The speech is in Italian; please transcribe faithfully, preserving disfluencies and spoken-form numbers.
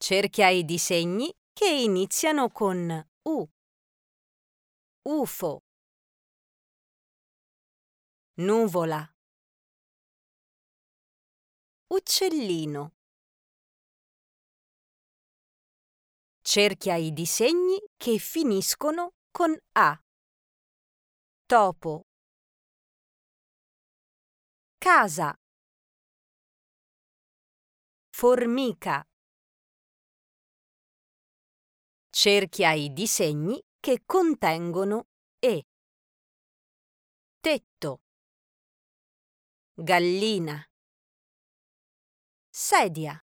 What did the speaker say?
Cerchia i disegni che iniziano con U. U F O. Nuvola. Uccellino. Cerchia i disegni che finiscono con A. Topo. Casa. Formica. Cerchia i disegni che contengono E. Tetto. Gallina. Sedia.